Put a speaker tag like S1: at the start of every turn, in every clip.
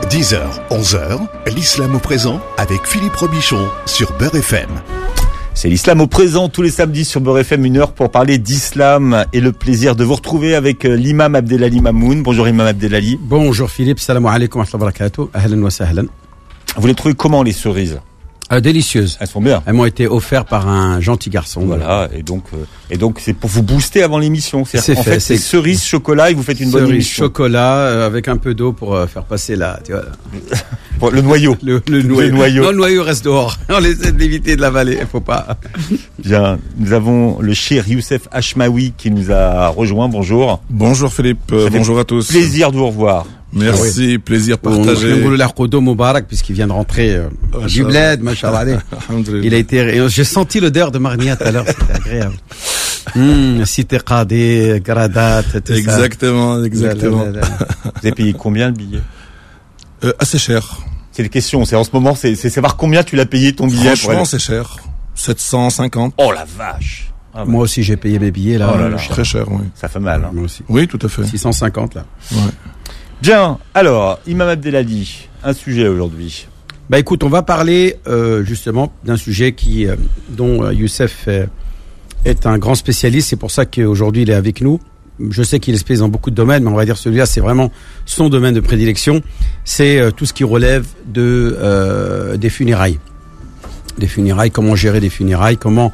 S1: 10h, 11h, l'islam au présent avec Philippe Robichon sur Beurre FM.
S2: C'est l'islam au présent tous les samedis sur Beurre FM, 1 heure pour parler d'islam et le plaisir de vous retrouver avec l'imam Abdelali Mamoun. Bonjour imam Abdelali.
S3: Bonjour Philippe, salam alaikum wa rahmatullahi wa barakatuh, ahlan wa sahlan.
S2: Vous les trouvez comment les cerises ?
S3: Délicieuses.
S2: Elles sont bien.
S3: Elles m'ont été offertes par un gentil garçon.
S2: Voilà, et donc c'est pour vous booster avant l'émission.
S3: C'est
S2: en fait, c'est cerises, chocolat et vous faites une bonne émission.
S3: Cerises, chocolat, avec un peu d'eau pour faire passer tu vois.
S2: Le noyau.
S3: Le noyau. Non, le noyau reste dehors. On essaie de l'éviter de l'avaler, faut pas.
S2: Bien, nous avons le cheikh Youssef Hachmaoui qui nous a rejoint. Bonjour.
S4: Bonjour Philippe, bonjour à tous.
S2: Plaisir de vous revoir.
S4: Merci, plaisir partagé.
S3: Puisqu'il vient de rentrer du bled, machallah. Il a été, j'ai senti l'odeur de Marnia tout à l'heure, c'était agréable. Cité Qadé, Gradat, tout
S4: exactement,
S3: ça.
S4: Exactement.
S2: Vous avez payé combien le billet?
S4: Assez cher.
S2: C'est les questions, c'est en ce moment, c'est savoir combien tu l'as payé ton billet.
S4: Franchement, c'est cher. 750.
S2: Oh la vache.
S3: Ah, moi aussi, j'ai payé mes billets, là.
S2: Oh là là.
S4: Très cher, oui.
S2: Ça fait mal, hein.
S3: Moi aussi.
S4: Oui, tout à fait.
S3: 650, là.
S4: Ouais.
S2: Bien, alors, imam Abdelali, un sujet aujourd'hui.
S3: Bah écoute, on va parler justement d'un sujet dont Youssef est un grand spécialiste. C'est pour ça qu'aujourd'hui il est avec nous. Je sais qu'il est spécialiste dans beaucoup de domaines, mais on va dire celui-là, c'est vraiment son domaine de prédilection. C'est tout ce qui relève des funérailles. Des funérailles, comment gérer des funérailles, comment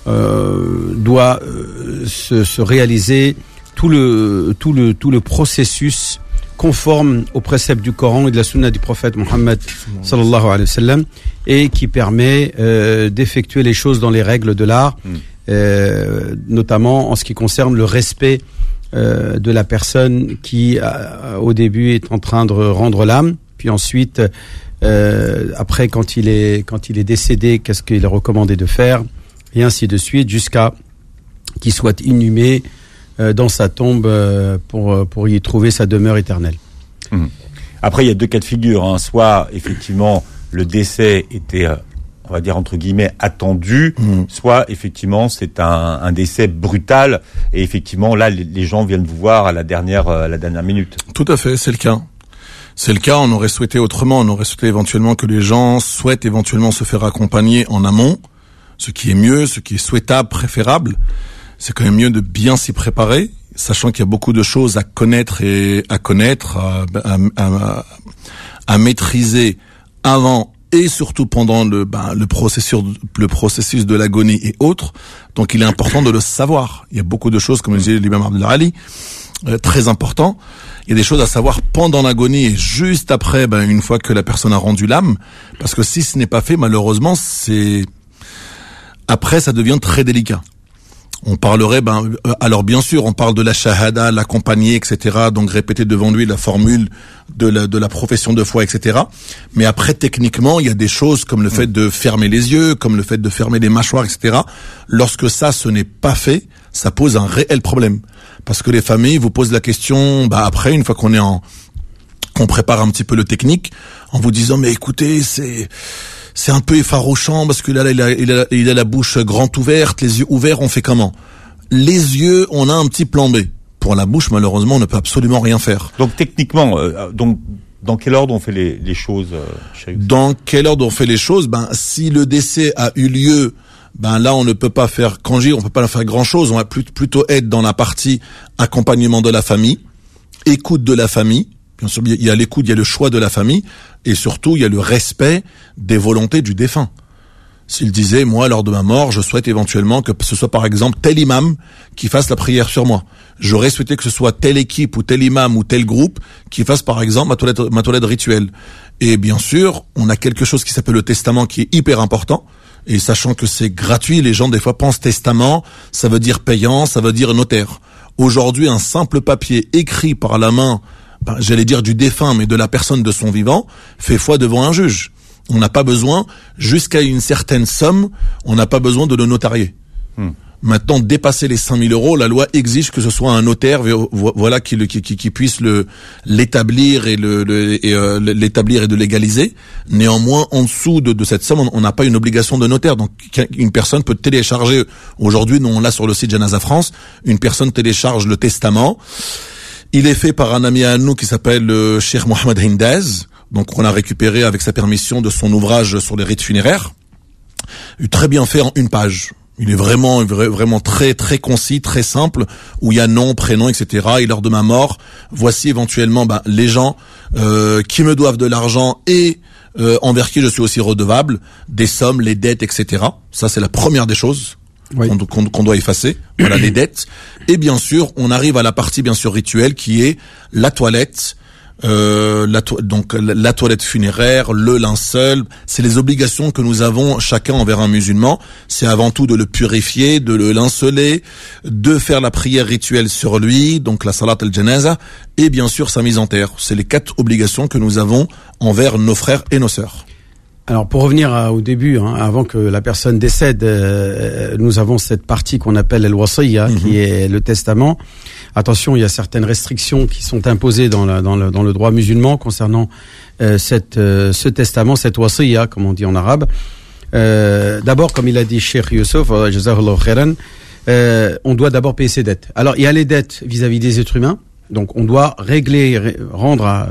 S3: doit se réaliser tout le processus conforme aux préceptes du Coran et de la sunna du prophète Mohammed sallallahu alayhi wa sallam, et qui permet d'effectuer les choses dans les règles de l'art, notamment en ce qui concerne le respect de la personne qui au début est en train de rendre l'âme, puis ensuite après quand il est décédé, qu'est-ce qu'il est recommandé de faire, et ainsi de suite, jusqu'à qu'il soit inhumé dans sa tombe pour y trouver sa demeure éternelle.
S2: Après, il y a deux cas de figure, hein. Soit effectivement le décès était, on va dire entre guillemets, attendu, soit effectivement c'est un décès brutal, et effectivement là les gens viennent vous voir à la dernière minute.
S4: Tout à fait, c'est le cas. C'est le cas, on aurait souhaité autrement, on aurait souhaité éventuellement que les gens souhaitent éventuellement se faire accompagner en amont, ce qui est mieux, ce qui est souhaitable, préférable. C'est quand même mieux de bien s'y préparer, sachant qu'il y a beaucoup de choses à connaître à maîtriser avant et surtout pendant le processus de l'agonie et autres. Donc il est important de le savoir. Il y a beaucoup de choses, comme le disait l'imam Abdelali, très important. Il y a des choses à savoir pendant l'agonie et juste après, une fois que la personne a rendu l'âme, parce que si ce n'est pas fait, malheureusement, après ça devient très délicat. On parlerait, alors bien sûr, on parle de la shahada, l'accompagner, etc. Donc répéter devant lui la formule de la profession de foi, etc. Mais après, techniquement, il y a des choses comme le fait de fermer les yeux, comme le fait de fermer les mâchoires, etc. Lorsque ce n'est pas fait, ça pose un réel problème. Parce que les familles vous posent la question, après, une fois qu'on prépare un petit peu le technique, en vous disant, mais écoutez, c'est un peu effarouchant parce que là il a la bouche grande ouverte, les yeux ouverts, on fait comment? Les yeux, on a un petit plan B. Pour la bouche, malheureusement, on ne peut absolument rien faire.
S2: Donc techniquement, dans quel ordre on fait les choses
S4: Dans quel ordre on fait les choses? Si le décès a eu lieu, là on ne peut pas faire on peut pas faire grand-chose. On va plutôt être dans la partie accompagnement de la famille, écoute de la famille. Bien sûr, il y a l'écoute, il y a le choix de la famille, et surtout, il y a le respect des volontés du défunt. S'il disait, moi, lors de ma mort, je souhaite éventuellement que ce soit, par exemple, tel imam qui fasse la prière sur moi. J'aurais souhaité que ce soit telle équipe ou tel imam ou tel groupe qui fasse, par exemple, ma toilette rituelle. Et bien sûr, on a quelque chose qui s'appelle le testament qui est hyper important. Et sachant que c'est gratuit, les gens, des fois, pensent testament, ça veut dire payant, ça veut dire notaire. Aujourd'hui, un simple papier écrit par la main, j'allais dire du défunt, mais de la personne de son vivant, fait foi devant un juge. On n'a pas besoin, jusqu'à une certaine somme, on n'a pas besoin de le notarier. Maintenant, dépasser les 5 000 euros, la loi exige que ce soit un notaire, voilà, qui puisse l'établir et l'établir et de légaliser. Néanmoins, en dessous de cette somme, on n'a pas une obligation de notaire. Donc, une personne peut télécharger, aujourd'hui, nous on l'a sur le site Janaza France, une personne télécharge le testament. Il est fait par un ami à nous qui s'appelle Cheikh Mohamed Hindaz, donc on a récupéré avec sa permission de son ouvrage sur les rites funéraires, très bien fait en 1 page. Il est vraiment très très concis, très simple, où il y a nom, prénom, etc. Et lors de ma mort, voici éventuellement les gens qui me doivent de l'argent et envers qui je suis aussi redevable, des sommes, les dettes, etc. Ça, c'est la première des choses qu'on doit effacer. Voilà, les dettes. Et bien sûr, on arrive à la partie bien sûr rituelle qui est la toilette. Donc la toilette funéraire, le linceul, c'est les obligations que nous avons chacun envers un musulman. C'est avant tout de le purifier, de le linceler, de faire la prière rituelle sur lui, donc la salat al-janaza, et bien sûr sa mise en terre. C'est les 4 obligations que nous avons envers nos frères et nos sœurs.
S3: Alors pour revenir au début, avant que la personne décède, nous avons cette partie qu'on appelle al-wasiyya, qui est le testament. Attention, il y a certaines restrictions qui sont imposées dans le droit musulman concernant ce testament, cette wasiyya, comme on dit en arabe. D'abord, comme il a dit Cheikh Youssef, jazakallahu khairan, on doit d'abord payer ses dettes. Alors, il y a les dettes vis-à-vis des êtres humains. Donc, on doit rendre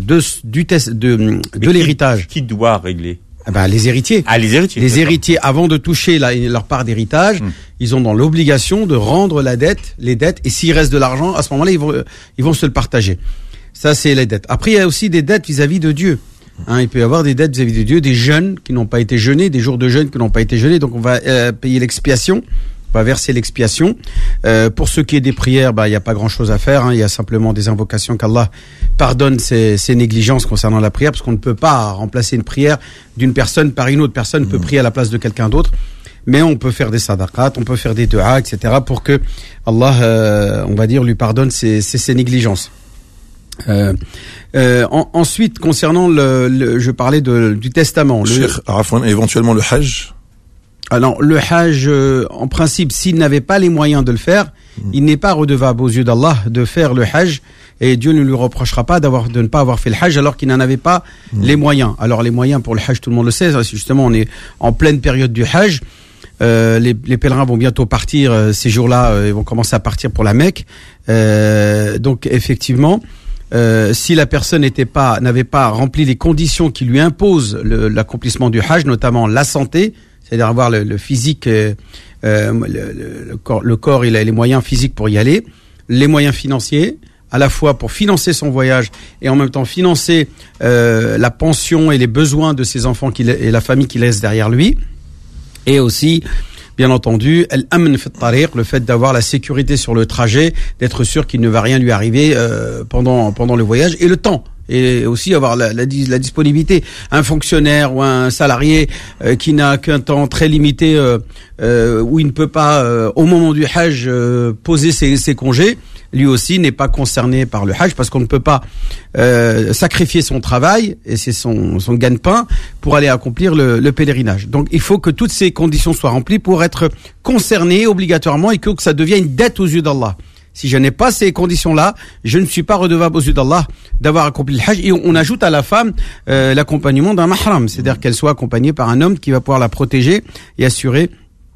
S3: de l'héritage.
S2: Qui doit régler?
S3: Les héritiers.
S2: Ah, les héritiers.
S3: Les héritiers, avant de toucher leur part d'héritage, ils ont dans l'obligation de rendre les dettes, et s'il reste de l'argent, à ce moment-là, ils vont se le partager. Ça, c'est les dettes. Après, il y a aussi des dettes vis-à-vis de Dieu. Il peut y avoir des dettes vis-à-vis de Dieu, des jeûnes qui n'ont pas été jeûnés, des jours de jeûne qui n'ont pas été jeûnés, donc on va payer l'expiation. On va verser l'expiation. Pour ce qui est des prières, il n'y a pas grand-chose à faire. Il y a simplement des invocations qu'Allah pardonne ses négligences concernant la prière, parce qu'on ne peut pas remplacer une prière d'une personne par une autre. Personne ne peut prier à la place de quelqu'un d'autre. Mais on peut faire des sadaqat, on peut faire des du'a, etc. pour que Allah, on va dire, lui pardonne ses négligences. Ensuite, concernant je parlais du testament.
S4: Éventuellement le hajj.
S3: Alors, le hajj, en principe, s'il n'avait pas les moyens de le faire, il n'est pas redevable aux yeux d'Allah de faire le hajj, et Dieu ne lui reprochera pas de ne pas avoir fait le hajj alors qu'il n'en avait pas les moyens. Alors, les moyens pour le hajj, tout le monde le sait, justement, on est en pleine période du hajj. Les pèlerins vont bientôt partir, ces jours-là, ils vont commencer à partir pour la Mecque. Donc, effectivement, si la personne n'avait pas rempli les conditions qui lui imposent l'accomplissement du hajj, notamment la santé, c'est-à-dire avoir le physique, le corps, il a les moyens physiques pour y aller, les moyens financiers, à la fois pour financer son voyage et en même temps financer la pension et les besoins de ses enfants et la famille qu'il laisse derrière lui, et aussi, bien entendu, al-amn fi at-tariq, le fait d'avoir la sécurité sur le trajet, d'être sûr qu'il ne va rien lui arriver pendant le voyage, et le temps. Et aussi avoir la disponibilité. Un fonctionnaire ou un salarié qui n'a qu'un temps très limité, où il ne peut pas, au moment du hajj, poser ses congés, lui aussi n'est pas concerné par le hajj, parce qu'on ne peut pas sacrifier son travail, et c'est son gagne-pain, pour aller accomplir le pèlerinage. Donc il faut que toutes ces conditions soient remplies pour être concerné obligatoirement, et que ça devienne une dette aux yeux d'Allah. Si je n'ai pas ces conditions-là, je ne suis pas redevable aux yeux d'Allah d'avoir accompli le hajj. Et on ajoute à la femme l'accompagnement d'un mahram, c'est-à-dire qu'elle soit accompagnée par un homme qui va pouvoir la protéger et assurer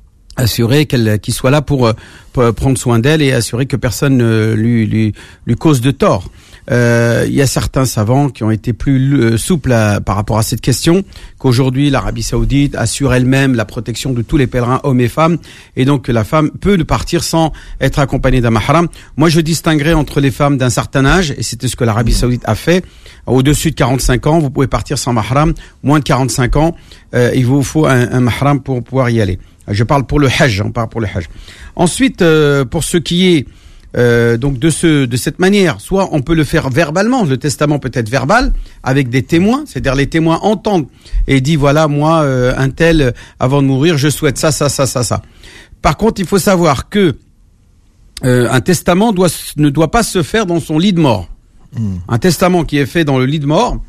S3: qu'il soit là pour prendre soin d'elle, et assurer que personne ne lui cause de tort. Il y a certains savants qui ont été plus souples par rapport à cette question, qu'aujourd'hui l'Arabie Saoudite assure elle-même la protection de tous les pèlerins, hommes et femmes, et donc la femme peut partir sans être accompagnée d'un mahram. Moi, je distinguerais entre les femmes d'un certain âge, et c'était ce que l'Arabie Saoudite a fait. Au-dessus de 45 ans, vous pouvez partir sans mahram. Moins de 45 ans, il vous faut un mahram pour pouvoir y aller. Je parle pour le hajj, on parle pour le hajj. Ensuite, pour ce qui est donc de cette manière, soit on peut le faire verbalement, le testament peut être verbal avec des témoins, c'est-à-dire les témoins entendent et disent voilà, moi un tel, avant de mourir, je souhaite ça. Par contre, il faut savoir que un testament ne doit pas se faire dans son lit de mort. Un testament qui est fait dans le lit de mort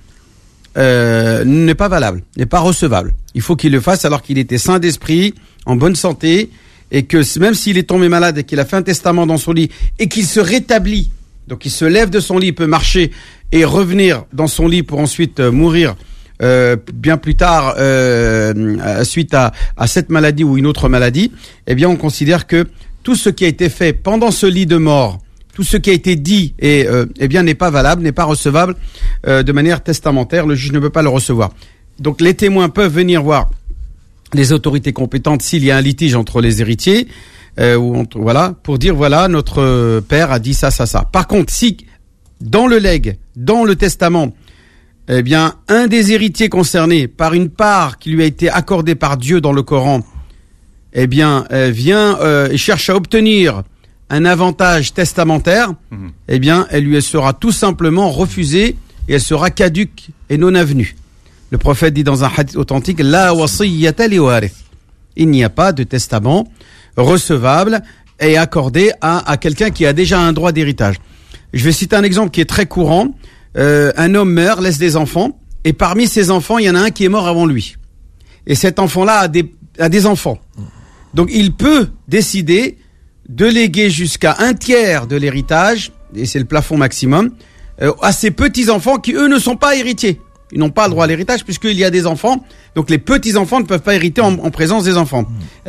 S3: n'est pas valable, n'est pas recevable. Il faut qu'il le fasse alors qu'il était sain d'esprit, en bonne santé, et que même s'il est tombé malade et qu'il a fait un testament dans son lit et qu'il se rétablit, donc il se lève de son lit, peut marcher et revenir dans son lit pour ensuite mourir bien plus tard suite à cette maladie ou une autre maladie, eh bien on considère que tout ce qui a été fait pendant ce lit de mort tout ce qui a été dit n'est pas valable, n'est pas recevable de manière testamentaire. Le juge ne peut pas le recevoir. Donc les témoins peuvent venir voir les autorités compétentes s'il y a un litige entre les héritiers pour dire notre père a dit ça. Par contre, si dans le legs, dans le testament, un des héritiers concernés par une part qui lui a été accordée par Dieu dans le Coran, vient et cherche à obtenir un avantage testamentaire, elle lui sera tout simplement refusée et elle sera caduque et non avenue. Le prophète dit dans un hadith authentique, la wasiyyata li warith. Il n'y a pas de testament recevable et accordé à quelqu'un qui a déjà un droit d'héritage. Je vais citer un exemple qui est très courant. Un homme meurt, laisse des enfants, et parmi ces enfants, il y en a un qui est mort avant lui. Et cet enfant-là a des enfants. Donc il peut décider de léguer jusqu'à 1/3 de l'héritage, et c'est le plafond maximum, à ses petits-enfants qui, eux, ne sont pas héritiers. Ils n'ont pas le droit à l'héritage puisqu'il y a des enfants. Donc les petits-enfants ne peuvent pas hériter en présence des enfants.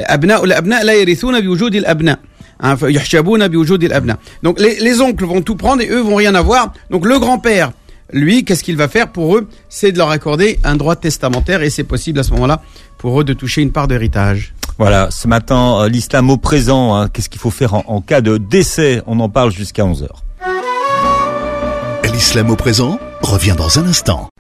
S3: Donc les oncles vont tout prendre et eux vont rien avoir. Donc le grand-père, lui, qu'est-ce qu'il va faire pour eux? C'est de leur accorder un droit testamentaire et c'est possible à ce moment-là pour eux de toucher une part d'héritage.
S2: Voilà, ce matin, l'islam au présent, qu'est-ce qu'il faut faire en cas de décès? On en parle jusqu'à 11h.
S1: L'islam au présent revient dans un instant.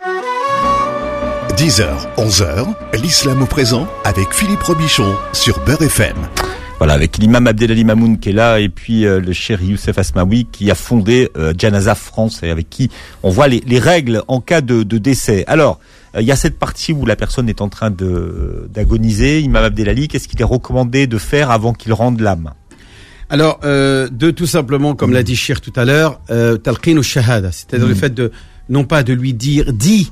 S1: 10h, 11h, l'islam au présent avec Philippe Robichon sur Beurre FM.
S2: Voilà, avec l'imam Abdelali Mamoun qui est là et puis le cheikh Youssef Asmaoui qui a fondé Janaza France et avec qui on voit les règles en cas de décès. Alors, il y a cette partie où la personne est en train d'agoniser. Imam Abdelali, qu'est-ce qu'il est recommandé de faire avant qu'il rende l'âme?
S3: Alors, de tout simplement, comme l'a dit Cheikh tout à l'heure, talqin ou shahada, c'est-à-dire le fait de, non pas de lui dire, dis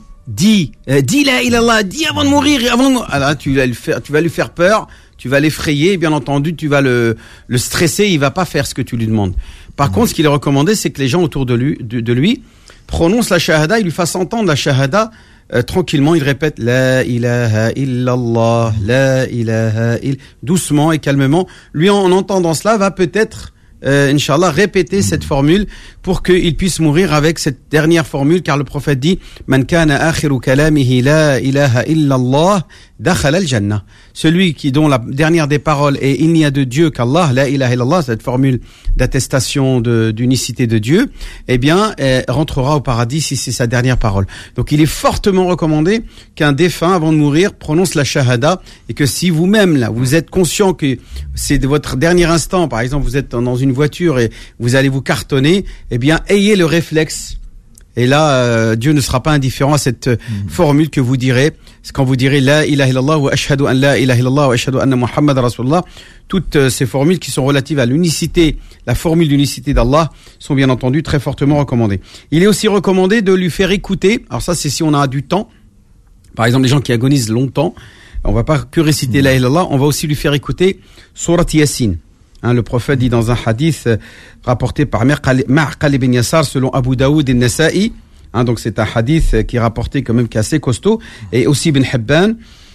S3: la ilallah, dis avant de mourir, alors tu vas lui faire peur, tu vas l'effrayer, et bien entendu, tu vas le stresser, il va pas faire ce que tu lui demandes. Par contre, ce qu'il est recommandé, c'est que les gens autour de lui prononcent la shahada, ils lui fassent entendre la shahada, tranquillement, il répète la ilaha illallah, la ilaha illallah, doucement et calmement. Lui, en entendant cela, va peut-être Inch'Allah, répéter cette formule pour qu'il puisse mourir avec cette dernière formule, car le prophète dit Man kana akhiru kalamihi la ilaha illallah dakhala al-jannah. Celui dont la dernière des paroles est il n'y a de Dieu qu'Allah, la ilaha illallah, cette formule d'attestation d'unicité de Dieu, rentrera au paradis si c'est sa dernière parole. Donc il est fortement recommandé qu'un défunt, avant de mourir, prononce la shahada, et que si vous-même, là, vous êtes conscient que c'est de votre dernier instant, par exemple, vous êtes dans une voiture et vous allez vous cartonner, ayez le réflexe. Et là, Dieu ne sera pas indifférent à cette formule que vous direz. C'est quand vous direz La ilaha illallah wa ashhadu an la ilaha illallah wa ashhadu anna Muhammad Rasulullah. Toutes ces formules qui sont relatives à l'unicité, la formule d'unicité d'Allah, sont bien entendu très fortement recommandées. Il est aussi recommandé de lui faire écouter. Alors ça, c'est si on a du temps. Par exemple, les gens qui agonisent longtemps, on va pas que réciter la ilaha illallah, on va aussi lui faire écouter Surat Yasin. Le prophète dit dans un hadith rapporté par Ma'qal ibn Yasar selon Abu Daoud et Nasa'i, donc c'est un hadith qui est rapporté quand même qui est assez costaud, et aussi Ibn Hibban,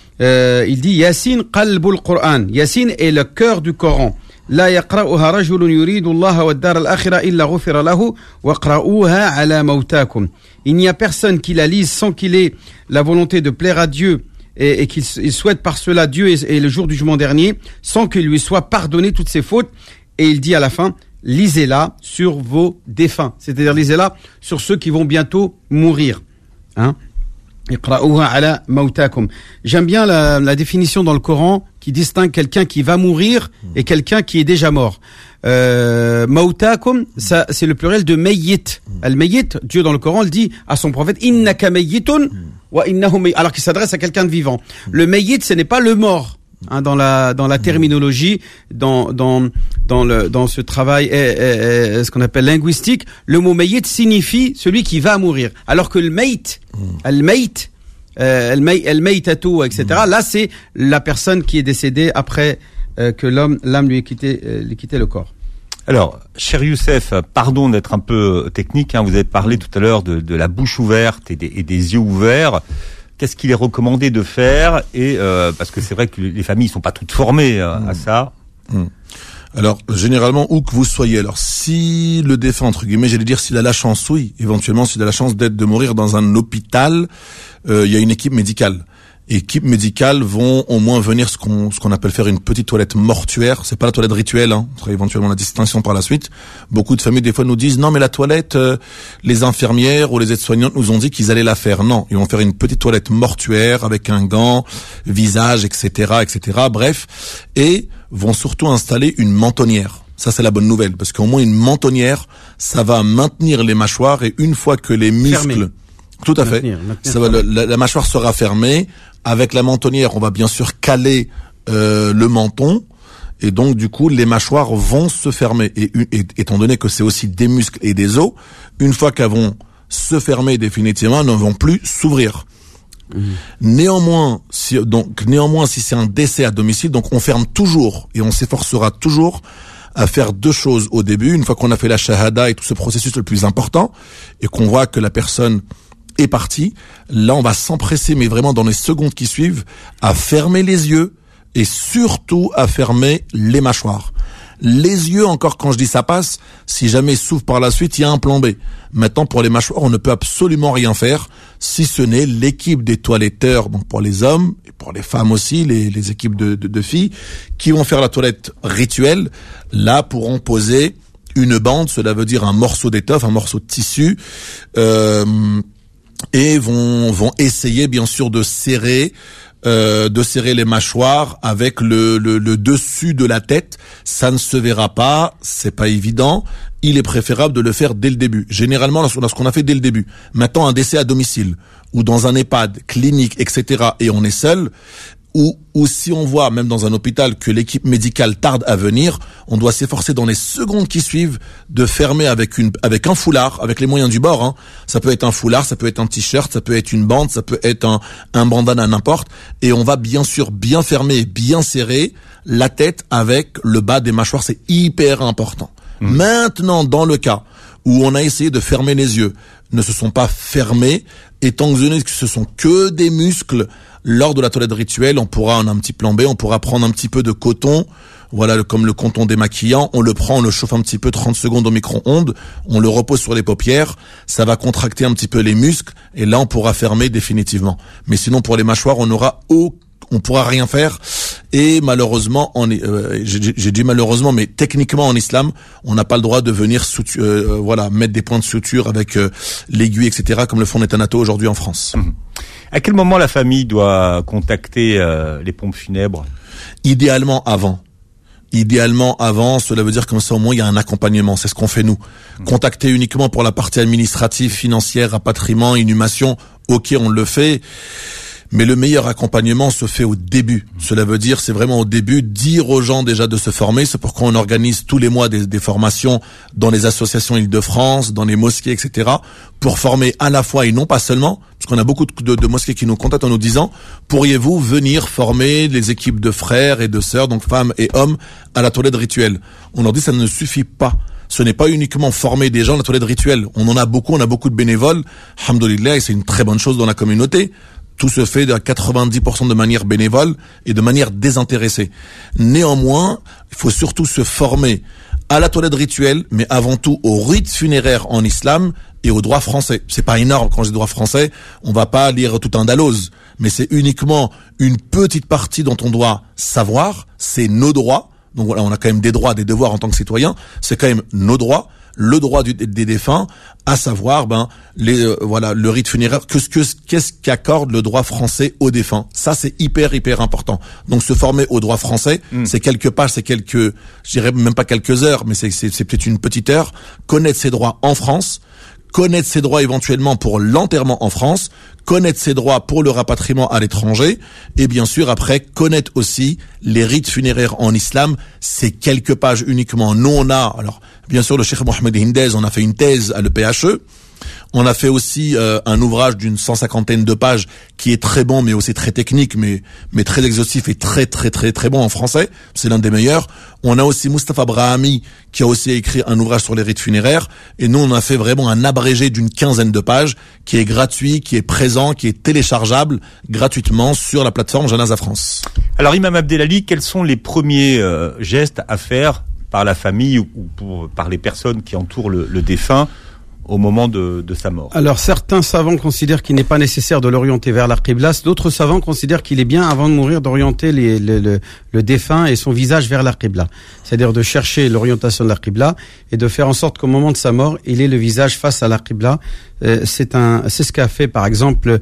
S3: il dit Yasin qalbul Qur'an. Yasin est le cœur du Coran. La yaqra'uha rajulun yuridu Allah wa ad-dar al-akhirah illa ghufira lahu wa qra'uha ala mawtakum. Il n'y a personne qui la lise sans qu'il ait la volonté de plaire à Dieu et qu'il souhaite par cela Dieu et le jour du jugement dernier, sans qu'il lui soit pardonné toutes ses fautes. Et il dit à la fin, lisez-la sur vos défunts, c'est-à-dire lisez-la sur ceux qui vont bientôt mourir. Iqra'uha ala mawtakum. J'aime bien la définition dans le Coran qui distingue quelqu'un qui va mourir et quelqu'un qui est déjà mort. Mawtakum, ça c'est le pluriel de mayyit. Al-mayyit, Dieu dans le Coran le dit à son prophète innaka mayyitun wa innahum, alors qu'il s'adresse à quelqu'un de vivant. Le mayyit, ce n'est pas le mort. Dans la terminologie, dans ce travail, ce qu'on appelle linguistique, le mot mayyit signifie celui qui va mourir. Alors que le mayt, al-maytatu, etc. Là, c'est la personne qui est décédée après que l'âme lui ait quitté le corps.
S2: Alors, cher Youssef, pardon d'être un peu technique, vous avez parlé tout à l'heure de la bouche ouverte et des yeux ouverts. Qu'est-ce qu'il est recommandé de faire parce que c'est vrai que les familles sont pas toutes formées à ça.
S4: Alors, généralement, où que vous soyez, alors si le défunt, entre guillemets, j'allais dire, s'il a la chance, oui, éventuellement, s'il a la chance de mourir dans un hôpital, il y a une équipe médicale. Équipes médicales vont au moins venir ce qu'on appelle faire une petite toilette mortuaire. C'est pas la toilette rituelle, hein. On fera éventuellement la distinction par la suite. Beaucoup de familles des fois nous disent non mais la toilette, les infirmières ou les aides-soignantes nous ont dit qu'ils allaient la faire. Non, ils vont faire une petite toilette mortuaire avec un gant, visage, etc., etc. Bref, et vont surtout installer une mentonnière. Ça c'est la bonne nouvelle parce qu'au moins une mentonnière, ça va maintenir les mâchoires et une fois que les muscles
S3: Fermé.
S4: Tout à fait. Ça va, la mâchoire sera fermée. Avec la mentonnière, on va bien sûr caler le menton. Et donc, du coup, les mâchoires vont se fermer. Et étant donné que c'est aussi des muscles et des os, une fois qu'elles vont se fermer définitivement, elles ne vont plus s'ouvrir. Néanmoins, si c'est un décès à domicile, donc on ferme toujours et on s'efforcera toujours à faire deux choses au début. Une fois qu'on a fait la shahada et tout ce processus le plus important et qu'on voit que la personne est parti, là on va s'empresser, mais vraiment dans les secondes qui suivent, à fermer les yeux et surtout à fermer les mâchoires. Les yeux, encore quand je dis ça passe, si jamais ils s'ouvrent par la suite, il y a un plan B. Maintenant pour les mâchoires, on ne peut absolument rien faire, si ce n'est l'équipe des toiletteurs, donc pour les hommes, et pour les femmes aussi, les équipes de filles, qui vont faire la toilette rituelle, là pourront poser une bande, cela veut dire un morceau d'étoffe, un morceau de tissu, et vont essayer bien sûr de serrer les mâchoires avec le dessus de la tête. Ça ne se verra pas, c'est pas évident. Il est préférable de le faire dès le début. Généralement, lorsqu'on a fait dès le début. Maintenant, un décès à domicile ou dans un EHPAD, clinique, etc. et on est seul, ou si on voit, même dans un hôpital, que l'équipe médicale tarde à venir, on doit s'efforcer dans les secondes qui suivent de fermer avec un foulard, avec les moyens du bord, hein. Ça peut être un foulard, ça peut être un t-shirt, ça peut être une bande, ça peut être un bandana, n'importe. Et on va bien sûr bien fermer, bien serrer la tête avec le bas des mâchoires. C'est hyper important. Maintenant, dans le cas où on a essayé de fermer les yeux, ne se sont pas fermés, étant donné que ce sont que des muscles. Lors de la toilette rituelle, on a un petit plan B, on pourra prendre un petit peu de coton, voilà, comme le coton démaquillant, on le prend, on le chauffe un petit peu 30 secondes au micro-ondes, on le repose sur les paupières, ça va contracter un petit peu les muscles, et là on pourra fermer définitivement. Mais sinon pour les mâchoires, on pourra rien faire, et malheureusement, j'ai dit malheureusement, mais techniquement en islam, on n'a pas le droit de venir mettre des points de suture avec l'aiguille, etc., comme le font les thanatos aujourd'hui en France.
S2: À quel moment la famille doit contacter les pompes funèbres ?
S4: Idéalement avant, cela veut dire comme ça au moins il y a un accompagnement, c'est ce qu'on fait nous. Contacter uniquement pour la partie administrative, financière, rapatriement, inhumation, ok on le fait. Mais le meilleur accompagnement se fait au début. Cela veut dire, c'est vraiment au début, dire aux gens déjà de se former. C'est pourquoi on organise tous les mois des formations dans les associations Île-de-France, dans les mosquées, etc. pour former à la fois et non pas seulement, parce qu'on a beaucoup de mosquées qui nous contactent en nous disant, pourriez-vous venir former les équipes de frères et de sœurs, donc femmes et hommes, à la toilette rituelle. On leur dit, ça ne suffit pas. Ce n'est pas uniquement former des gens à la toilette rituelle. On a beaucoup de bénévoles, alhamdoulilah, et c'est une très bonne chose dans la communauté. Tout se fait à 90% de manière bénévole et de manière désintéressée. Néanmoins, il faut surtout se former à la toilette rituelle, mais avant tout au rite funéraire en islam et au droit français. C'est pas énorme quand je dis droit français, on va pas lire tout un Dalloz, mais c'est uniquement une petite partie dont on doit savoir, c'est nos droits. Donc voilà, on a quand même des droits, des devoirs en tant que citoyen, c'est quand même nos droits. Le droit des défunts, à savoir le rite funéraire, qu'est-ce qu'accorde le droit français aux défunts. Ça c'est hyper important. Donc se former au droit français, c'est quelques pages, je dirais même pas quelques heures, mais c'est peut-être une petite heure. Connaître ses droits en France, connaître ses droits éventuellement pour l'enterrement en France, connaître ses droits pour le rapatriement à l'étranger, et bien sûr après connaître aussi les rites funéraires en islam. C'est quelques pages uniquement. Nous on a, alors bien sûr le Cheikh Mohamed Hindez, on a fait une thèse à l'EPHE. On a fait aussi un ouvrage d'une 150aine de pages qui est très bon, mais aussi très technique, mais très exhaustif et très bon en français. C'est l'un des meilleurs. On a aussi Mustapha Brahami qui a aussi écrit un ouvrage sur les rites funéraires. Et nous, on a fait vraiment un abrégé d'une 15aine de pages qui est gratuit, qui est présent, qui est téléchargeable gratuitement sur la plateforme Janaza France.
S2: Alors Imam Abdelali, quels sont les premiers gestes à faire par la famille ou par les personnes qui entourent le défunt au moment de sa mort.
S3: Alors certains savants considèrent qu'il n'est pas nécessaire de l'orienter vers la Qibla, d'autres savants considèrent qu'il est bien avant de mourir d'orienter le défunt et son visage vers la Qibla. C'est-à-dire de chercher l'orientation de la Qibla et de faire en sorte qu'au moment de sa mort, il ait le visage face à la Qibla. C'est ce qu'a fait par exemple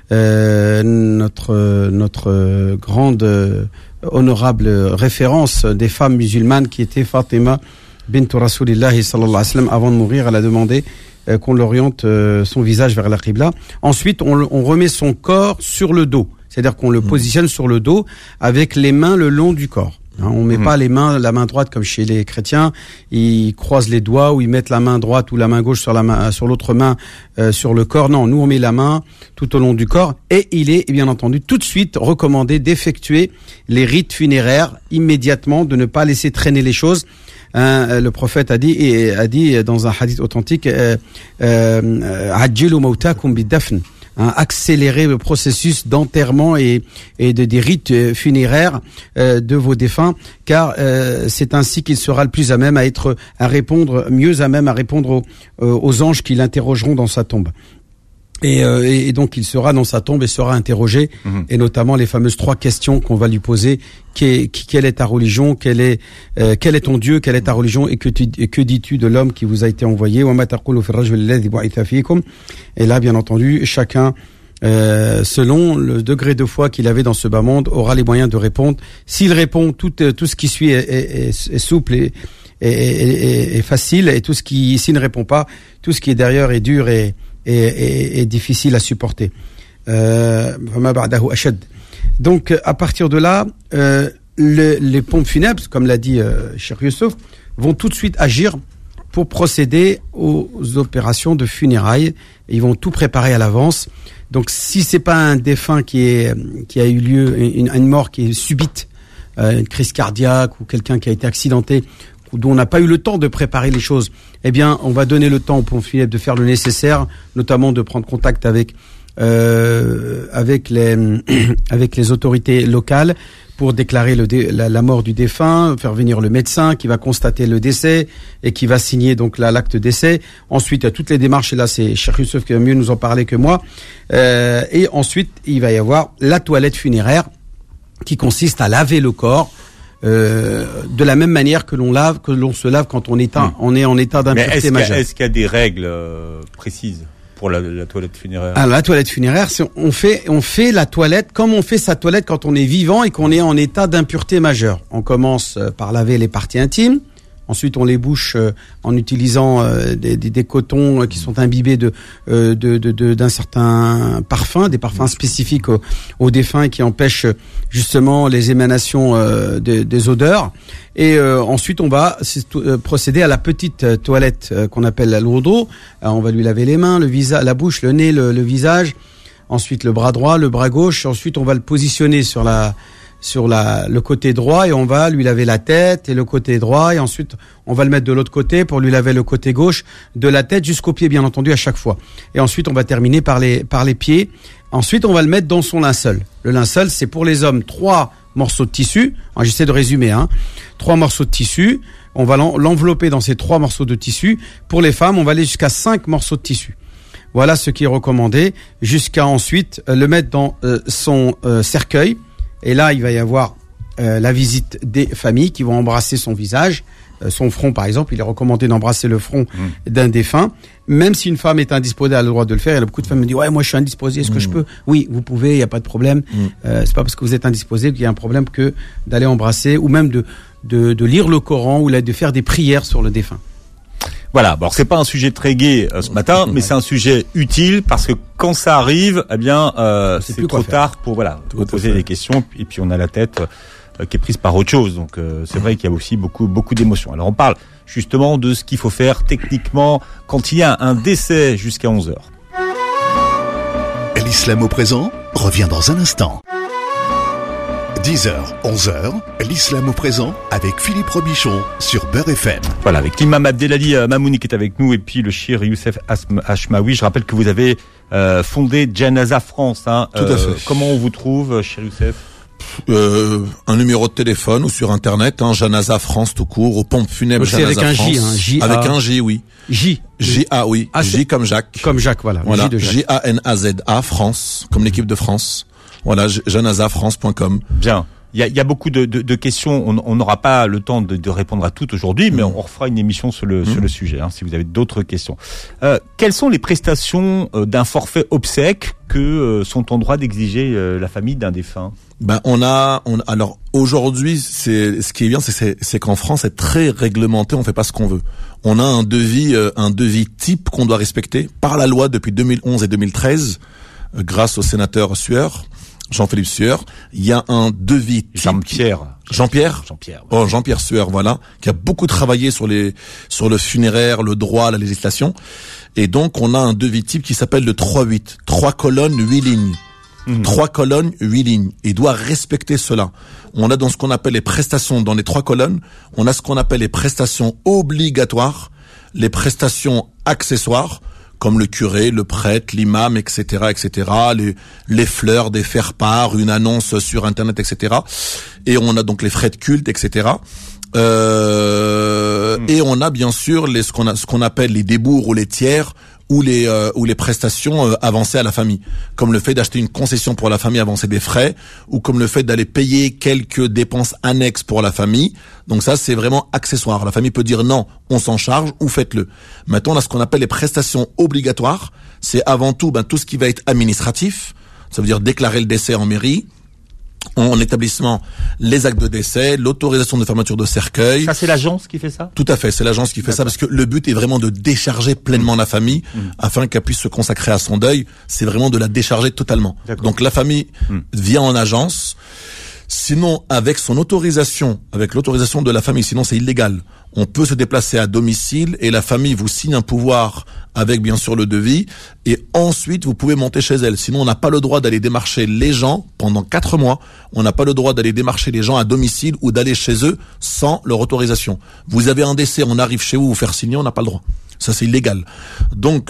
S3: notre grande honorable référence des femmes musulmanes qui était Fatima bint Rasulillahi sallallahu alayhi wa sallam. Avant de mourir, elle a demandé qu'on l'oriente son visage vers la Qibla. Ensuite, on remet son corps sur le dos. C'est-à-dire qu'on le positionne sur le dos avec les mains le long du corps. On met pas la main droite comme chez les chrétiens. Ils croisent les doigts ou ils mettent la main droite ou la main gauche sur l'autre main sur le corps. Non, nous on met la main tout au long du corps et il est bien entendu tout de suite recommandé d'effectuer les rites funéraires immédiatement, de ne pas laisser traîner les choses. Le prophète a dit dans un hadith authentique, Ajjilu mawtakum bid-dafn. Accélérer le processus d'enterrement et des rites funéraires de vos défunts, car c'est ainsi qu'il sera le plus à même mieux à même à répondre aux anges qui l'interrogeront dans sa tombe. Et donc il sera dans sa tombe et sera interrogé, et notamment les fameuses 3 questions qu'on va lui poser: quelle est ta religion, quel est ton Dieu, quelle est ta religion, et que dis-tu de l'homme qui vous a été envoyé. Et là, bien entendu, chacun selon le degré de foi qu'il avait dans ce bas monde aura les moyens de répondre. S'il répond, tout ce qui suit est souple et facile, et s'il ne répond pas, tout ce qui est derrière est dur et difficile à supporter. Donc à partir de là, les pompes funèbres, comme l'a dit Cheikh Youssouf, vont tout de suite agir pour procéder aux opérations de funérailles. Ils vont tout préparer à l'avance. Donc si c'est pas un défunt qui a eu lieu, une mort qui est subite, une crise cardiaque ou quelqu'un qui a été accidenté, dont on n'a pas eu le temps de préparer les choses, eh bien, on va donner le temps aux pompes funèbres de faire le nécessaire, notamment de prendre contact avec les autorités locales pour déclarer la mort du défunt, faire venir le médecin qui va constater le décès et qui va signer donc l'acte décès. Ensuite, il y a toutes les démarches, et là c'est Cheikh Youssouf qui va mieux nous en parler que moi. Et ensuite, il va y avoir la toilette funéraire qui consiste à laver le corps. De la même manière que l'on se lave quand on est en état d'impureté majeure.
S2: Est-ce qu'il y a des règles précises pour la toilette funéraire?
S3: Alors, la toilette funéraire, on fait la toilette comme on fait sa toilette quand on est vivant et qu'on est en état d'impureté majeure. On commence par laver les parties intimes. Ensuite, on les bouche en utilisant des cotons qui sont imbibés d'un certain parfum, des parfums spécifiques aux défunts et qui empêchent justement les émanations des odeurs. Et ensuite, on va procéder à la petite toilette qu'on appelle la lourdeau. On va lui laver les mains, le visage, la bouche, le nez, le visage. Ensuite, le bras droit, le bras gauche. Ensuite, on va le positionner sur le côté droit et on va lui laver la tête et le côté droit, et ensuite on va le mettre de l'autre côté pour lui laver le côté gauche de la tête jusqu'aux pieds, bien entendu, à chaque fois. Et ensuite on va terminer par les pieds. Ensuite on va le mettre dans son linceul. Le linceul, c'est pour les hommes 3 morceaux de tissu. Alors, j'essaie de résumer, 3 morceaux de tissu. On va l'envelopper dans ces 3 morceaux de tissu. Pour les femmes, on va aller jusqu'à 5 morceaux de tissu. Voilà ce qui est recommandé, jusqu'à ensuite le mettre dans son cercueil. Et là, il va y avoir la visite des familles qui vont embrasser son visage, son front par exemple. Il est recommandé d'embrasser le front d'un défunt. Même si une femme est indisposée, elle a le droit de le faire. Il y a beaucoup de femmes qui me disent « Ouais, moi je suis indisposée, est-ce que je peux ?» Oui, vous pouvez, il n'y a pas de problème. C'est pas parce que vous êtes indisposé qu'il y a un problème que d'aller embrasser, ou même de lire le Coran, ou de faire des prières sur le défunt.
S2: Voilà, alors c'est pas un sujet très gai ce matin, mais c'est un sujet utile parce que quand ça arrive, eh bien c'est trop tard pour vous poser des questions, et puis on a la tête qui est prise par autre chose. Donc c'est vrai qu'il y a aussi beaucoup d'émotions. Alors on parle justement de ce qu'il faut faire techniquement quand il y a un décès jusqu'à 11h.
S1: L'islam au présent revient dans un instant. 10h, 11h, l'islam au présent avec Philippe Robichon sur Beurre FM.
S2: Voilà, avec l'imam Abdelali Mamouni qui est avec nous, et puis le Cheikh Youssef Hachmaoui. Je rappelle que vous avez fondé Janaza France.
S4: Tout à fait.
S2: Comment on vous trouve, Cheikh Youssef ?
S4: Un numéro de téléphone ou sur internet, Janaza France tout court, aux pompes funèbres Janaza
S3: avec
S4: France.
S3: un J,
S4: avec un J, oui. J-A, oui. J comme Jacques.
S3: Comme Jacques, voilà.
S4: Voilà. J-A-N-A-Z-A, France, comme l'équipe de France. Voilà, janazafrance.com.
S2: Bien. Il y a beaucoup de questions. On n'aura pas le temps de répondre à toutes aujourd'hui, mais on refera une émission sur le sujet, si vous avez d'autres questions. Quelles sont les prestations d'un forfait obsèques que sont en droit d'exiger la famille d'un défunt?
S4: Alors aujourd'hui, ce qui est bien, c'est qu'en France, c'est très réglementé. On fait pas ce qu'on veut. On a un devis type qu'on doit respecter par la loi depuis 2011 et 2013, grâce au sénateur Sueur. Jean-Philippe Sueur, il y a un devis type. Jean-Pierre Sueur, voilà, qui a beaucoup travaillé sur le funéraire, le droit, la législation. Et donc, on a un devis type qui s'appelle le 3-8. 3 colonnes, 8 lignes. 3 colonnes, 8 lignes. Il doit respecter cela. On a dans ce qu'on appelle les prestations dans les 3 colonnes, on a ce qu'on appelle les prestations obligatoires, les prestations accessoires, comme le curé, le prêtre, l'imam, etc., etc., les fleurs, des faire-part, une annonce sur Internet, etc. Et on a donc les frais de culte, etc. Et on a bien sûr ce qu'on appelle les débours ou les tiers ou les prestations avancées à la famille, comme le fait d'acheter une concession pour la famille, avancer des frais, ou comme le fait d'aller payer quelques dépenses annexes pour la famille. Donc ça, c'est vraiment accessoire. La famille peut dire non, on s'en charge ou faites-le. Maintenant, on a ce qu'on appelle les prestations obligatoires. C'est avant tout tout ce qui va être administratif. Ça veut dire déclarer le décès en mairie, en établissement, les actes de décès, l'autorisation de fermeture de cercueil.
S2: Ça, c'est l'agence qui fait ça?
S4: Tout à fait, c'est l'agence qui fait ça, parce que le but est vraiment de décharger pleinement la famille, afin qu'elle puisse se consacrer à son deuil. C'est vraiment de la décharger totalement. Donc la famille vient en agence. Sinon, avec son autorisation, avec l'autorisation de la famille, sinon c'est illégal. On peut se déplacer à domicile et la famille vous signe un pouvoir avec bien sûr le devis, et ensuite vous pouvez monter chez elle. Sinon, on n'a pas le droit d'aller démarcher les gens pendant 4 mois. On n'a pas le droit d'aller démarcher les gens à domicile ou d'aller chez eux sans leur autorisation. Vous avez un décès, on arrive chez vous faire signer, on n'a pas le droit. Ça, c'est illégal. Donc,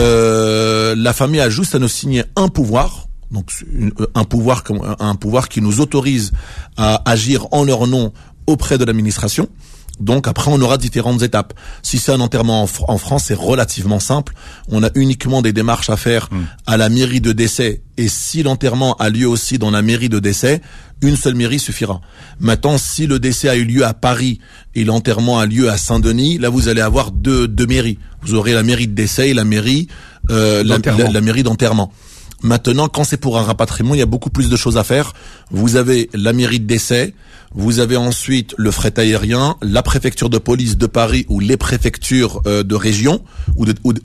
S4: la famille a juste à nous signer un pouvoir. Donc un pouvoir qui nous autorise à agir en leur nom auprès de l'administration. Donc après, on aura différentes étapes. Si c'est un enterrement en France, c'est relativement simple. On a uniquement des démarches à faire à la mairie de décès. Et si l'enterrement a lieu aussi dans la mairie de décès, une seule mairie suffira. Maintenant, si le décès a eu lieu à Paris et l'enterrement a lieu à Saint-Denis, là vous allez avoir deux mairies. Vous aurez la mairie de décès et la mairie la mairie d'enterrement. Maintenant, quand c'est pour un rapatriement, il y a beaucoup plus de choses à faire. Vous avez la mairie de décès, vous avez ensuite le fret aérien, la préfecture de police de Paris ou les préfectures de région ou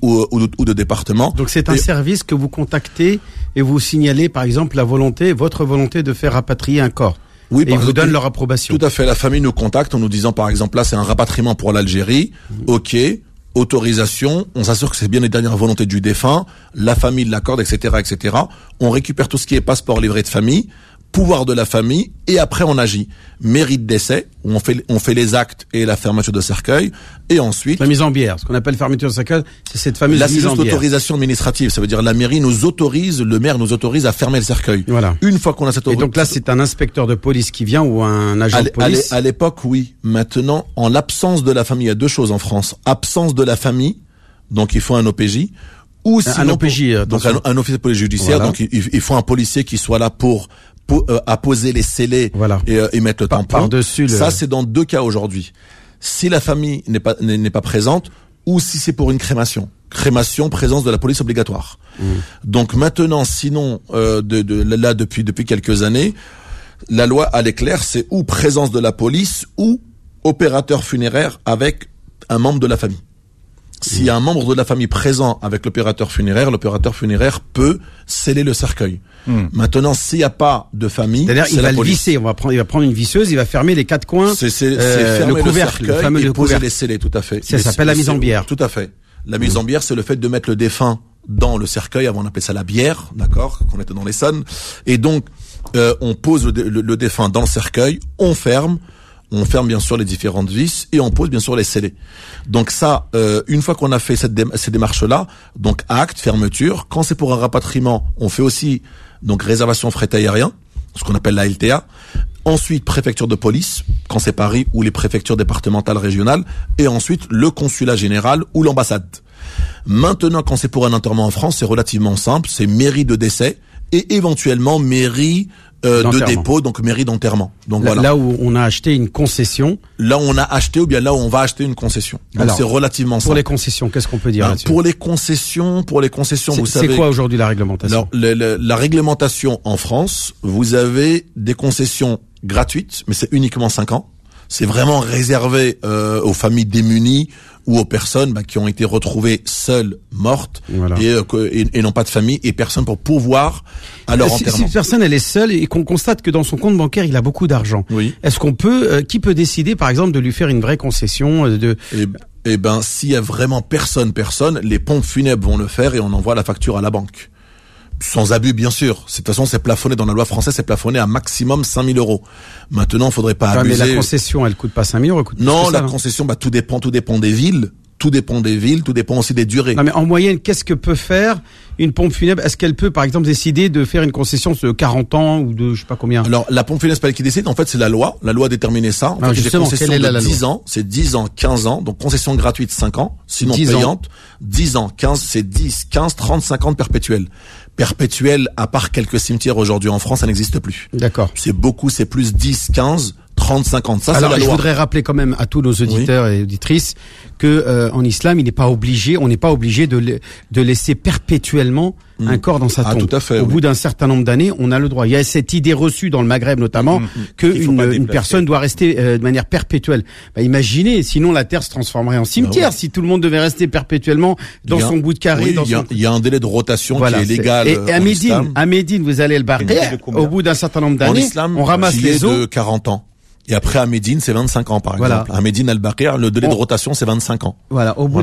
S4: de département.
S3: Donc c'est un service que vous contactez et vous signalez par exemple votre volonté de faire rapatrier un corps. Oui, et ils vous donnent leur approbation.
S4: Tout à fait. La famille nous contacte en nous disant par exemple là c'est un rapatriement pour l'Algérie. Ok. Autorisation, on s'assure que c'est bien les dernières volontés du défunt, la famille l'accorde, etc., etc. On récupère tout ce qui est passeport, livret de famille, pouvoir de la famille, et après on agit. Mairie de décès, où on fait les actes et la fermeture de cercueil, et ensuite...
S3: La mise en bière, ce qu'on appelle fermeture de cercueil, c'est cette fameuse mise en bière. Là, c'est juste
S4: l'autorisation administrative, ça veut dire la mairie le maire nous autorise à fermer le cercueil. Voilà. Une fois qu'on a cette autorisation...
S3: Et donc là, c'est un inspecteur de police qui vient ou un agent de police?
S4: À l'époque, oui. Maintenant, en l'absence de la famille, il y a 2 choses en France. Absence de la famille, donc il faut un OPJ, ou sinon...
S3: Un OPJ,
S4: donc un officier de police judiciaire, voilà. Donc il faut un policier qui soit là pour apposer les scellés voilà. et mettre le tampon.
S3: Par-dessus
S4: Ça, c'est dans 2 cas aujourd'hui. Si la famille n'est pas présente, ou si c'est pour une crémation. Crémation, présence de la police obligatoire. Donc maintenant, sinon, là depuis quelques années, la loi elle est claire, c'est ou présence de la police ou opérateur funéraire avec un membre de la famille. S'il y a un membre de la famille présent avec l'opérateur funéraire peut sceller le cercueil. Maintenant, s'il n'y a pas de famille,
S3: c'est-à-dire il va le visser, il va prendre une visseuse, il va fermer les 4 coins,
S4: c'est fermer le couvercle, le fameux et poser les scellés, tout à fait.
S3: Ça s'appelle la mise en bière.
S4: Tout à fait. La mise en bière, c'est le fait de mettre le défunt dans le cercueil, avant on appelait ça la bière, d'accord, qu'on était dans l'Essonne. Et donc, on pose le défunt dans le cercueil, on ferme bien sûr les différentes vis et on pose bien sûr les scellés. Donc ça, une fois qu'on a fait ces démarches-là, donc acte, fermeture. Quand c'est pour un rapatriement, on fait aussi donc réservation fret aérien. ce qu'on appelle la LTA. Ensuite, préfecture de police, quand c'est Paris, ou les préfectures départementales, régionales. Et ensuite, le consulat général ou l'ambassade. Maintenant, quand c'est pour un enterrement en France, c'est relativement simple. C'est mairie de décès et éventuellement mairie de dépôt, donc mairie d'enterrement. Donc voilà.
S3: Là où on a acheté une concession.
S4: Là où on a acheté ou bien là où on va acheter une concession. Donc alors, c'est relativement simple.
S3: Pour les concessions, qu'est-ce qu'on peut dire là-dessus?
S4: Pour les concessions, vous savez.
S3: C'est quoi aujourd'hui la réglementation?
S4: Alors, la réglementation en France, vous avez des concessions gratuites, mais c'est uniquement 5 ans. C'est vraiment réservé aux familles démunies ou aux personnes qui ont été retrouvées seules, mortes, voilà. et n'ont pas de famille et personne pour pourvoir à leur enterrement.
S3: Si une personne elle est seule et qu'on constate que dans son compte bancaire il a beaucoup d'argent,
S4: oui.
S3: Est-ce qu'on peut, qui peut décider par exemple de lui faire une vraie concession
S4: Eh ben, s'il y a vraiment personne, les pompes funèbres vont le faire et on envoie la facture à la banque. Sans abus, bien sûr. De toute façon, c'est plafonné dans la loi française, c'est plafonné à maximum 5 000 euros. Maintenant, faudrait pas abuser.
S3: Mais la concession, elle coûte pas 5 000 euros, elle coûte plus
S4: non,
S3: que ça,
S4: la concession, tout dépend des villes. Tout dépend aussi des durées.
S3: Non, mais en moyenne, qu'est-ce que peut faire une pompe funèbre? Est-ce qu'elle peut, par exemple, décider de faire une concession de 40 ans ou de je sais pas combien?
S4: Alors, la pompe funèbre, c'est pas elle qui décide. En fait, c'est la loi. La loi a déterminé ça. En fait,
S3: justement,
S4: concession de 10 ans. C'est 10 ans, 15 ans. Donc, concession gratuite 5 ans. Sinon payante. 10 ans, 15, c'est 10, 15, 30, 50 perpétuels. Perpétuel, à part quelques cimetières aujourd'hui en France, ça n'existe plus.
S3: D'accord.
S4: C'est beaucoup, c'est plus 10, 15, 30, 50. Ça,
S3: alors,
S4: c'est la loi.
S3: Je voudrais rappeler quand même à tous nos auditeurs et auditrices que en islam, on n'est pas obligé de laisser perpétuellement un corps dans sa tombe.
S4: Tout à fait,
S3: Au bout d'un certain nombre d'années, on a le droit. Il y a cette idée reçue dans le Maghreb notamment que une personne doit rester de manière perpétuelle. Imaginez, sinon la terre se transformerait en cimetière si tout le monde devait rester perpétuellement dans son bout de carré.
S4: Il y a un délai de rotation qui est légal.
S3: Et à Médine, vous allez le barrer. Au bout d'un certain nombre d'années, on ramasse les os.
S4: De 40 ans. Et après, à Médine, c'est 25 ans, par exemple. À Médine, Al-Baqir, le délai de rotation, c'est 25 ans.
S3: Voilà. Au bout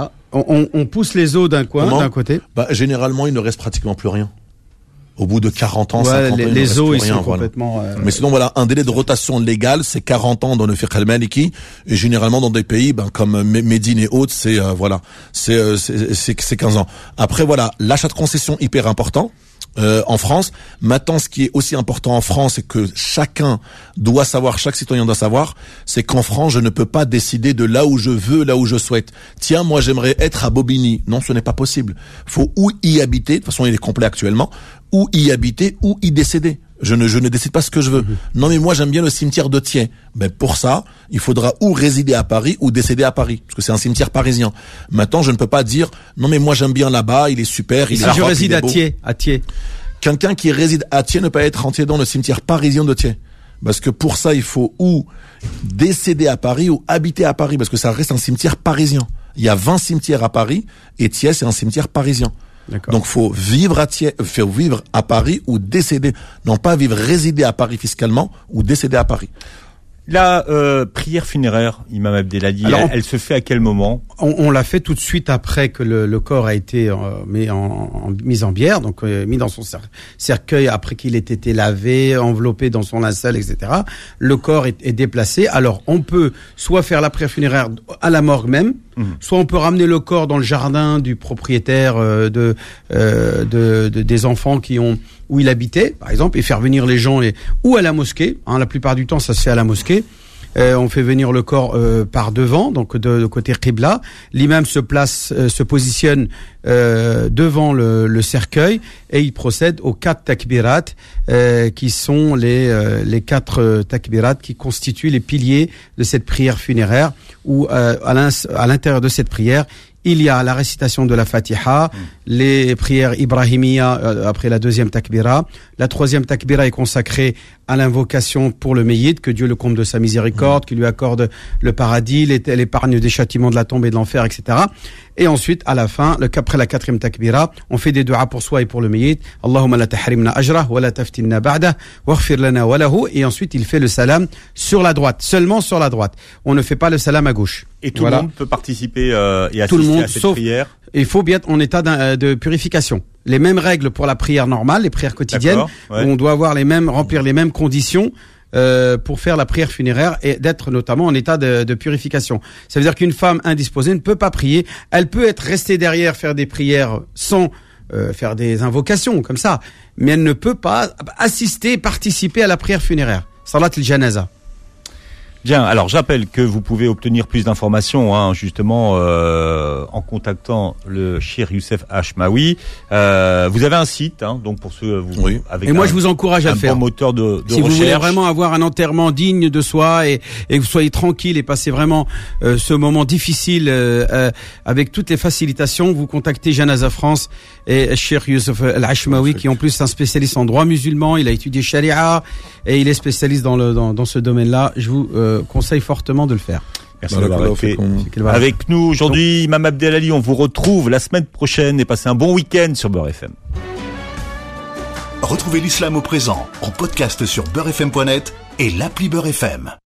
S3: on pousse les os d'un coin, d'un côté.
S4: Généralement, il ne reste pratiquement plus rien. Au bout de 40 ans, 50 ans,
S3: les os, ils
S4: rien,
S3: sont complètement...
S4: Mais sinon, un délai de rotation légal, c'est 40 ans dans le fiqh al-maliki. Et généralement, dans des pays, comme Médine et autres, c'est 15 ans. Après, l'achat de concession, hyper important. En France. Maintenant, ce qui est aussi important en France et que chaque citoyen doit savoir, c'est qu'en France, je ne peux pas décider de là où je veux, là où je souhaite. Tiens, moi, j'aimerais être à Bobigny. Non, ce n'est pas possible. Faut ou y habiter, de toute façon, il est complet actuellement, ou y habiter, ou y décéder. Je ne décide pas ce que je veux. Non, mais moi, j'aime bien le cimetière de Thiers. Pour ça, il faudra ou résider à Paris ou décéder à Paris. Parce que c'est un cimetière parisien. Maintenant, je ne peux pas dire, non, mais moi, j'aime bien là-bas, il est super,
S3: si je réside à Thiers.
S4: Quelqu'un qui réside à Thiers ne peut pas être entier dans le cimetière parisien de Thiers. Parce que pour ça, il faut ou décéder à Paris ou habiter à Paris. Parce que ça reste un cimetière parisien. Il y a 20 cimetières à Paris et Thiers, c'est un cimetière parisien.
S3: D'accord.
S4: Donc, faut vivre à Paris ou décéder. Non pas résider à Paris fiscalement ou décéder à Paris.
S2: La prière funéraire, Imam Abdelhadi, elle se fait à quel moment?
S3: On l'a fait tout de suite après que le corps a été mis en bière, donc mis dans son cercueil après qu'il ait été lavé, enveloppé dans son linceul, etc. Le corps est déplacé. Alors on peut soit faire la prière funéraire à la morgue même, soit on peut ramener le corps dans le jardin du propriétaire des enfants où il habitait, par exemple, et faire venir les gens ou à la mosquée. La plupart du temps, ça se fait à la mosquée. On fait venir le corps par devant, donc de côté Qibla. L'imam se positionne devant le cercueil et il procède aux 4 takbirat qui sont les 4 takbirat qui constituent les piliers de cette prière funéraire. Où à l'intérieur de cette prière, il y a la récitation de la Fatiha, les prières Ibrahimiya après la 2e takbira. La 3e takbira est consacrée à l'invocation pour le Meyyit, que Dieu le comble de sa miséricorde, qu'il lui accorde le paradis, l'épargne des châtiments de la tombe et de l'enfer, etc. Et ensuite, à la fin, après la 4e takbira, on fait des duas pour soi et pour le Meyyit. Allahumma la tahrimna ajrah, wa la taftinna ba'dah, waghfir lana wa lahu. Et ensuite, il fait le salam sur la droite, seulement sur la droite. On ne fait pas le salam à gauche.
S2: Et tout le monde peut participer et assister à cette prière.
S3: Il faut bien être en état de purification. Les mêmes règles pour la prière normale, les prières quotidiennes. Ouais. Où on doit avoir remplir les mêmes conditions pour faire la prière funéraire et d'être notamment en état de purification. Ça veut dire qu'une femme indisposée ne peut pas prier. Elle peut être restée derrière, faire des prières sans faire des invocations comme ça, mais elle ne peut pas participer à la prière funéraire. Salat al-janaza.
S2: Bien, alors j'appelle que vous pouvez obtenir plus d'informations, justement en contactant le Cheikh Youssef Hachmaoui. Vous avez un site, donc pour ceux avec
S3: et moi je vous encourage à le faire.
S2: Bon moteur de
S3: si
S2: recherche.
S3: Vous voulez vraiment avoir un enterrement digne de soi et que vous soyez tranquille et passer vraiment ce moment difficile avec toutes les facilitations, vous contactez Janaza France et Cheikh Youssef Hachmaoui qui en plus est un spécialiste en droit musulman. Il a étudié Sharia et il est spécialiste dans ce domaine-là. Je vous conseille fortement de le faire.
S2: Merci d'avoir été avec nous aujourd'hui. Imam Abdelali, on vous retrouve la semaine prochaine et passez un bon week-end sur Beurre FM.
S1: Retrouvez l'islam au présent en podcast sur beurrefm.net et l'appli Beurre FM.